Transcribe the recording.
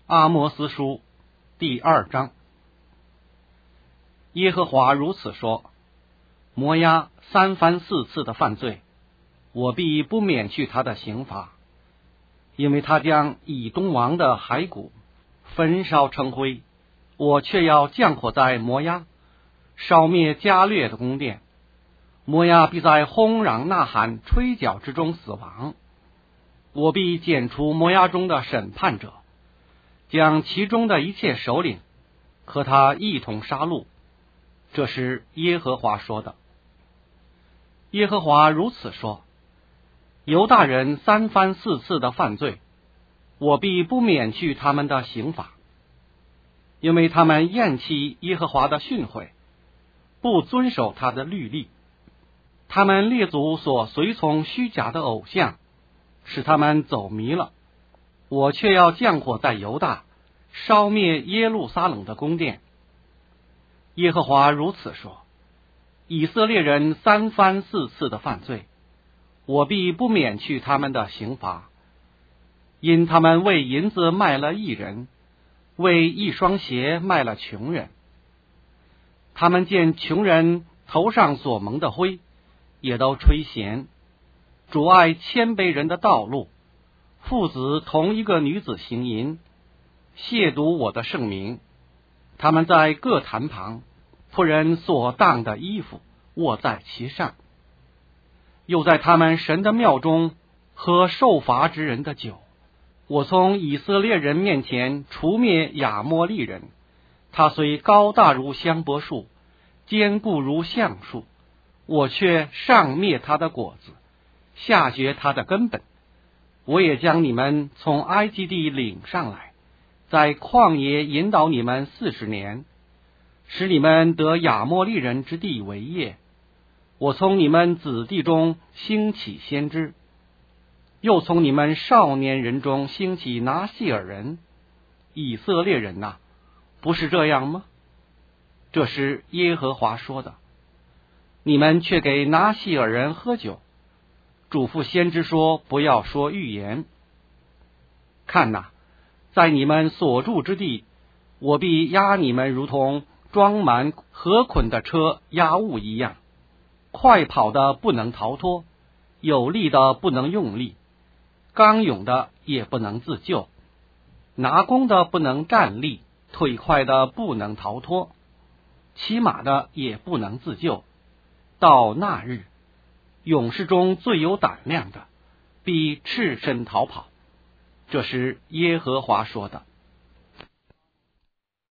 阿摩司书第2章。耶和华如此说：摩押3番4次的犯罪，我必不免去他的刑罚，因为他将以东王的骸骨焚烧成灰，我却要降火在摩押，烧灭加略的宫殿。摩押必在轰嚷呐喊吹角之中死亡，我必剪除摩押中的审判者，将其中的一切首领和他一同杀戮。这是耶和华说的。耶和华如此说：犹大人3番4次的犯罪，我必不免去他们的刑罚，因为他们厌弃耶和华的训诲，不遵守他的律例。他们列祖所随从虚假的偶像，使他们走迷了。我却要降火在犹大，烧灭耶路撒冷的宫殿。耶和华如此说：以色列人3番4次的犯罪，我必不免去他们的刑罚，因他们为银子卖了义人，为一双鞋卖了穷人。他们见穷人头上所蒙的灰，也都吹弦，阻碍谦卑人的道路。父子同一个女子行淫，亵渎我的圣名。他们在各坛旁，仆人所当的衣服卧在其上，又在他们神的庙中喝受罚之人的酒。我从以色列人面前除灭亚摩利人，他虽高大如香柏树，坚固如橡树，我却上灭他的果子，下绝他的根本。我也将你们从埃及地领上来，在旷野引导你们40年，使你们得亚摩利人之地为业。我从你们子弟中兴起先知，又从你们少年人中兴起拿细尔人。以色列人哪，不是这样吗？这是耶和华说的。你们却给拿细尔人喝酒，嘱咐先知说不要说预言。看哪，在你们所住之地，我必压你们如同装满禾捆的车压物一样，快跑的不能逃脱，有力的不能用力，刚勇的也不能自救，拿弓的不能站立，腿快的不能逃脱，骑马的也不能自救。到那日，勇士中最有胆量的必赤身逃跑。这是耶和华说的。